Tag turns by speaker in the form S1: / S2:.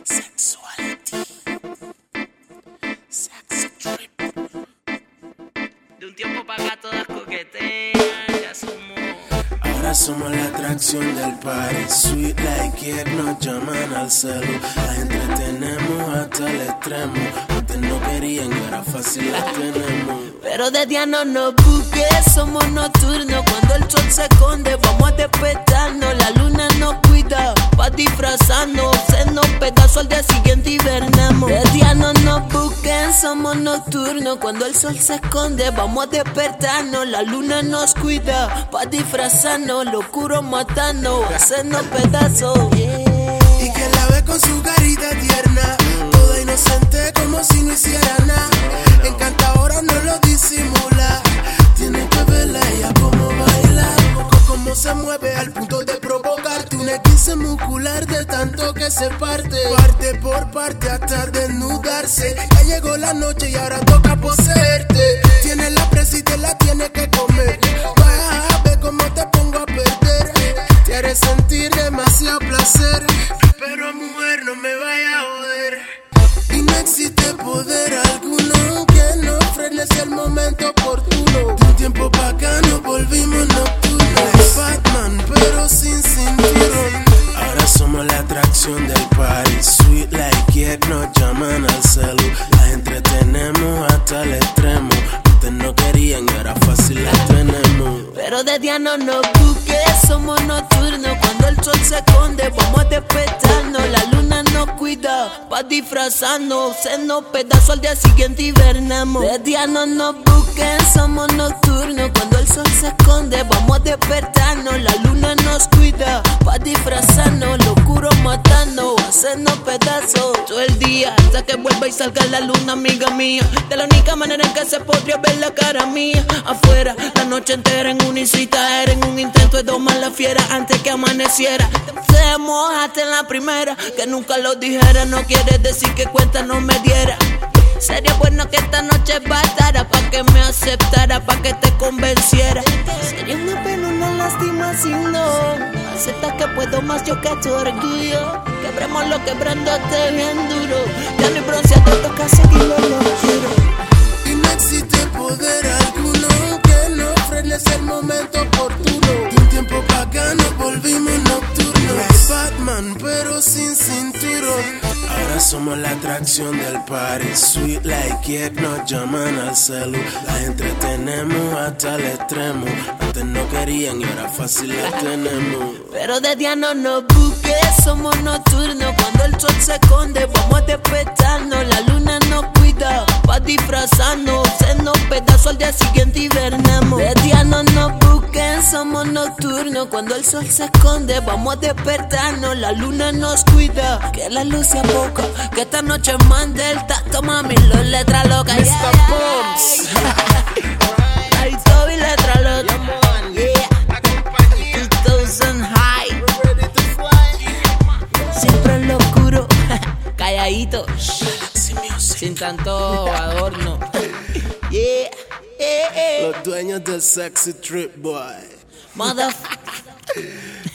S1: Sexuality. Sexy trip.
S2: De un tiempo para acá todas coquetean, ya somos.
S1: Ahora somos la atracción del party. Sweet like it, nos llaman al celu. La entretenemos hasta el extremo. Antes no querían y ahora fácil la tenemos.
S2: Pero de día no nos busques, somos nocturnos. Cuando el sol se esconde, vamos a despertarnos. La luna nos cuida, pa' disfrazarnos. Hacernos pedazos al día siguiente hibernamos. De día no nos busquen, somos nocturnos. Cuando el sol se esconde, vamos a despertarnos. La luna nos cuida, pa' disfrazarnos. Lo oscuro matando, hacernos pedazos.
S1: Y que la ve con su carita tierna, toda inocente como si no hiciera nada. Encantadora no lo disimula. Tienes que verla ella como baila, cómo se mueve al punto de provocarte. Un esguince muscular de tanto que se parte, parte por parte hasta desnudarse. Ya llegó la noche y ahora toca poseerte. Tienes la presa y te la tienes que comer. Vas a ver cómo te pongo a perder. Te haré sentir demasiado placer, pero mujer no me vaya a joder. Y no existe poder alguno que no frene si el momento oportuno. De un tiempo pa' acá nos volvimos nocturnos. Batman pero sin cinturón. Ahora somos la atracción del party. Sweet like it, nos llaman al celu. La entretenemos hasta el extremo. Antes no querían y ahora fácil la tenemos.
S2: Pero de día no nos busques, somos nocturnos. Cuando el sol se esconde, vamos a despertarnos. La luna nos cuida, pa' disfrazarnos. Hacernos pedazos al día siguiente hibernamos. De día no nos busquen, somos nocturnos. Cuando el sol se esconde, vamos a despertarnos. La luna nos cuida, pa' disfrazarnos. Lo oscuro matando, hacernos pedazos todo el día, hasta que vuelva y salga la luna, amiga mía. De la única manera en que se podría ver la cara mía. Afuera, la noche entera en unicita. Era en un intento de domar la fiera antes que amaneciera. Se mojaste en la primera, que nunca lo dijera. No quiere decir que cuenta no me diera. Sería bueno que esta noche bastara pa' que me aceptara, pa' que te convenciera. Sería una pena, una lástima si no aceptas que puedo más yo que tu orgullo. Quebremos lo quebrándote bien duro. Ya no hay bronceado, toca seguirlo, lo quiero.
S1: Y no existe poder alguno que no frene el momento oportuno. De un tiempo pa' acá nos volvimos nocturnos. Batman pero sin cinturón. Ahora somos la atracción del party. Sweet like it, nos llaman al celu. La entretenemos hasta el extremo. Antes no querían y ahora fácil la tenemos.
S2: Pero de día no nos busques, somos nocturnos. Cuando el sol se esconde, vamos a despertarnos. La luna nos cuida, pa' disfrazarnos. Hacernos pedazos al día siguiente hibernamos. De día no nos busquen, somos nocturnos. Cuando el sol se esconde, vamos a despertarnos. La luna nos cuida, que la luz se apoca. Que esta noche mande el tacto, mami, los letras locas.
S1: Mr. Pumps.
S2: Ay, Toby, letra loca. Yeah, 2000 high. Siempre en lo oscuro, calladito, sin tanto adorno. Yeah,
S1: Los dueños del sexy trip, boy.
S2: motherfucker.